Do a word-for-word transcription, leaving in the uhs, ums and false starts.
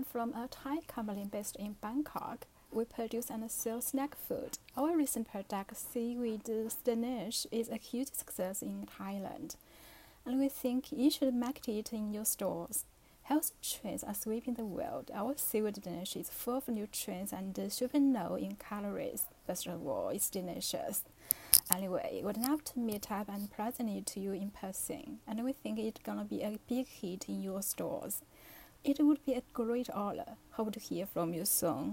from a Thai company based in Bangkok. We produce and sell snack food. Our recent product, seaweed spinach, is a huge success in Thailand, and we think you should market it in your stores. Health trends are sweeping the world. Our seaweed dish is full of nutrients and super low in calories. Best of all, it's delicious. Anyway, we'd love to meet up and present it to you in person, and we think it's gonna be a big hit in your stores. It would be a great honor. Hope to hear from you soon.